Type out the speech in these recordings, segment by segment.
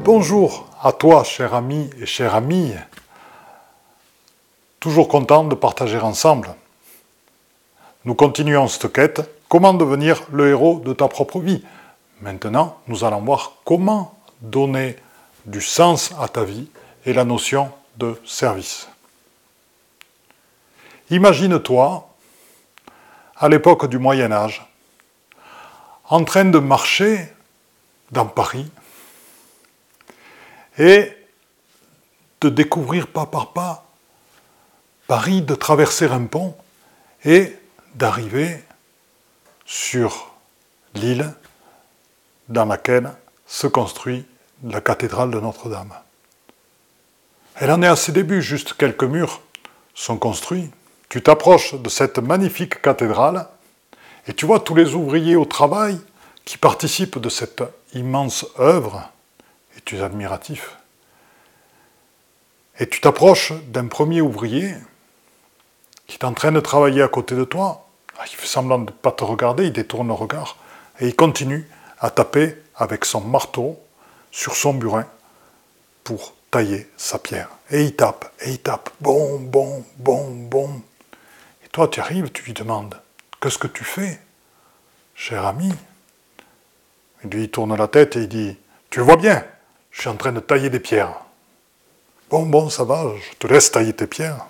Bonjour à toi, cher ami et chère amie. Toujours content de partager ensemble. Nous continuons cette quête. Comment devenir le héros de ta propre vie? Maintenant, nous allons voir comment donner du sens à ta vie et la notion de service. Imagine-toi, à l'époque du Moyen-Âge, en train de marcher dans Paris et de découvrir pas par pas Paris, de traverser un pont et d'arriver sur l'île dans laquelle se construit la cathédrale de Notre-Dame. Elle en est à ses débuts, juste quelques murs sont construits. Tu t'approches de cette magnifique cathédrale et tu vois tous les ouvriers au travail qui participent de cette immense œuvre et tu es admiratif. Et tu t'approches d'un premier ouvrier qui est en train de travailler à côté de toi. Il fait semblant de ne pas te regarder, il détourne le regard et il continue à taper avec son marteau sur son burin pour tailler sa pierre. Et il tape, bon, bon, bon, bon. Et toi, tu arrives, tu lui demandes, qu'est-ce que tu fais, cher ami? Et lui, il tourne la tête et il dit, tu le vois bien, je suis en train de tailler des pierres. Bon, ça va, je te laisse tailler tes pierres.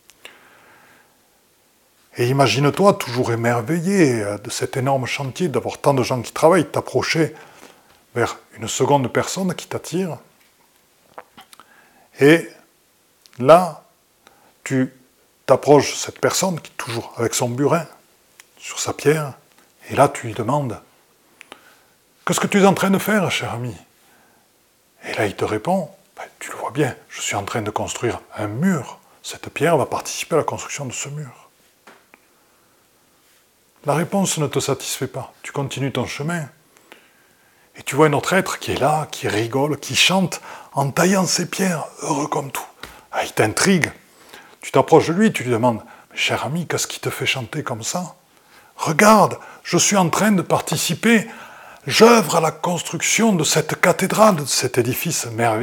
Et imagine-toi, toujours émerveillé de cet énorme chantier, d'avoir tant de gens qui travaillent, t'approcher vers une seconde personne qui t'attire. Et là, tu t'approches de cette personne qui est toujours avec son burin sur sa pierre, et là tu lui demandes « Qu'est-ce que tu es en train de faire, cher ami ?» Et là il te répond « Tu le vois bien, je suis en train de construire un mur. Cette pierre va participer à la construction de ce mur. » La réponse ne te satisfait pas. Tu continues ton chemin. Et tu vois un autre être qui est là, qui rigole, qui chante en taillant ses pierres, heureux comme tout. Il t'intrigue. Tu t'approches de lui, tu lui demandes « Cher ami, qu'est-ce qui te fait chanter comme ça? Regarde, je suis en train de participer, j'œuvre à la construction de cette cathédrale, de cet édifice merveilleux. »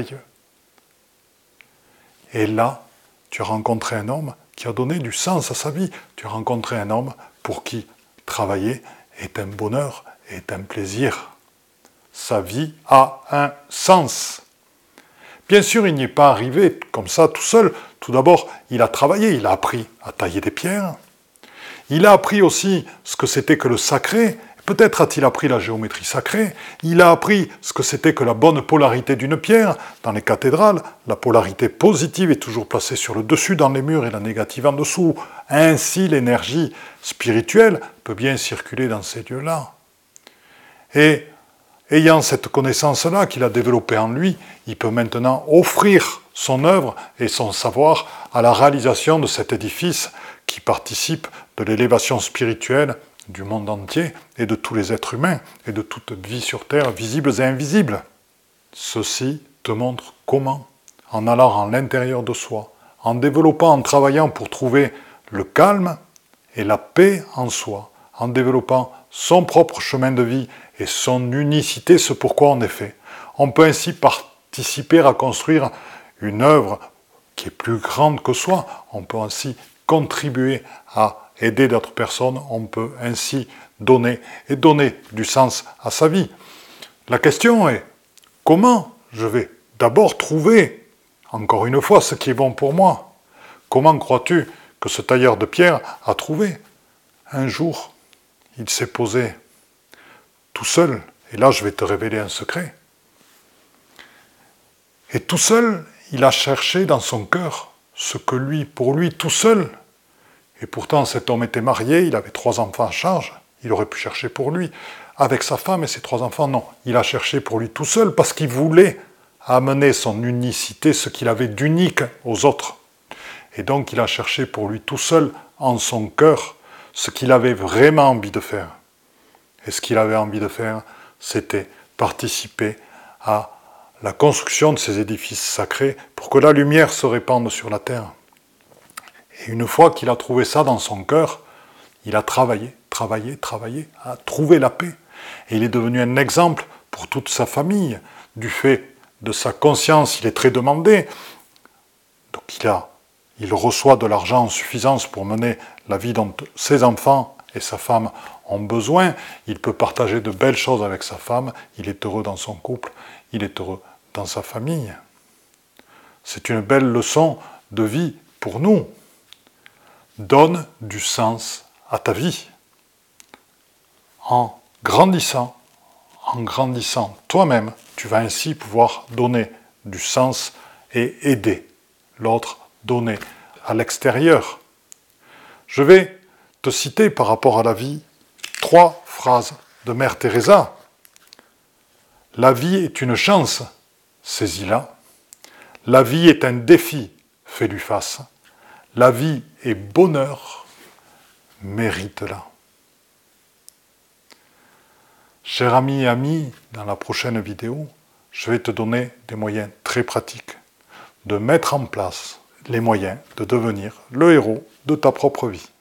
Et là, tu as rencontré un homme qui a donné du sens à sa vie. Tu as rencontré un homme pour qui travailler est un bonheur, est un plaisir. Sa vie a un sens. Bien sûr, il n'y est pas arrivé comme ça tout seul. Tout d'abord, il a travaillé, il a appris à tailler des pierres. Il a appris aussi ce que c'était que le sacré. Peut-être a-t-il appris la géométrie sacrée. Il a appris ce que c'était que la bonne polarité d'une pierre. Dans les cathédrales, la polarité positive est toujours placée sur le dessus dans les murs et la négative en dessous. Ainsi, l'énergie spirituelle peut bien circuler dans ces lieux-là. Et ayant cette connaissance-là qu'il a développée en lui, il peut maintenant offrir son œuvre et son savoir à la réalisation de cet édifice qui participe de l'élévation spirituelle du monde entier et de tous les êtres humains et de toute vie sur Terre, visibles et invisibles. Ceci te montre comment, en allant à l'intérieur de soi, en développant, en travaillant pour trouver le calme et la paix en soi, en développant son propre chemin de vie et son unicité, ce pourquoi on est fait. On peut ainsi participer à construire une œuvre qui est plus grande que soi. On peut ainsi contribuer à aider d'autres personnes. On peut ainsi donner du sens à sa vie. La question est, comment je vais d'abord trouver, encore une fois, ce qui est bon pour moi? Comment crois-tu que ce tailleur de pierre a trouvé? Un jour, il s'est posé tout seul, et là je vais te révéler un secret. Et tout seul, il a cherché dans son cœur ce que pour lui, tout seul, et pourtant cet homme était marié, il avait 3 enfants à charge, il aurait pu chercher pour lui, avec sa femme et ses 3 enfants, non. Il a cherché pour lui tout seul, parce qu'il voulait amener son unicité, ce qu'il avait d'unique aux autres. Et donc il a cherché pour lui tout seul, en son cœur, ce qu'il avait vraiment envie de faire. Et ce qu'il avait envie de faire, c'était participer à la construction de ces édifices sacrés pour que la lumière se répande sur la terre. Et une fois qu'il a trouvé ça dans son cœur, il a travaillé à trouver la paix. Et il est devenu un exemple pour toute sa famille du fait de sa conscience, il est très demandé. Donc il reçoit de l'argent en suffisance pour mener la vie dont ses enfants et sa femme ont besoin. Il peut partager de belles choses avec sa femme. Il est heureux dans son couple. Il est heureux dans sa famille. C'est une belle leçon de vie pour nous. Donne du sens à ta vie. En grandissant toi-même, tu vas ainsi pouvoir donner du sens et aider l'autre, donner à l'extérieur. Je vais te citer par rapport à la vie 3 phrases de Mère Teresa. La vie est une chance, saisis-la. La vie est un défi, fais-lui face. La vie est bonheur, mérite-la. Cher ami et amie, dans la prochaine vidéo, je vais te donner des moyens très pratiques de mettre en place les moyens de devenir le héros de ta propre vie.